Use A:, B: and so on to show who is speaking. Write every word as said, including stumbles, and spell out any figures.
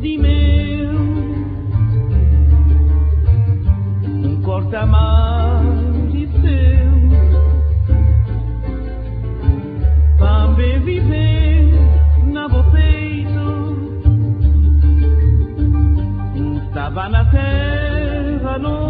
A: de meu, um corta-mar de seu, também viver na bo peito, estava na terra no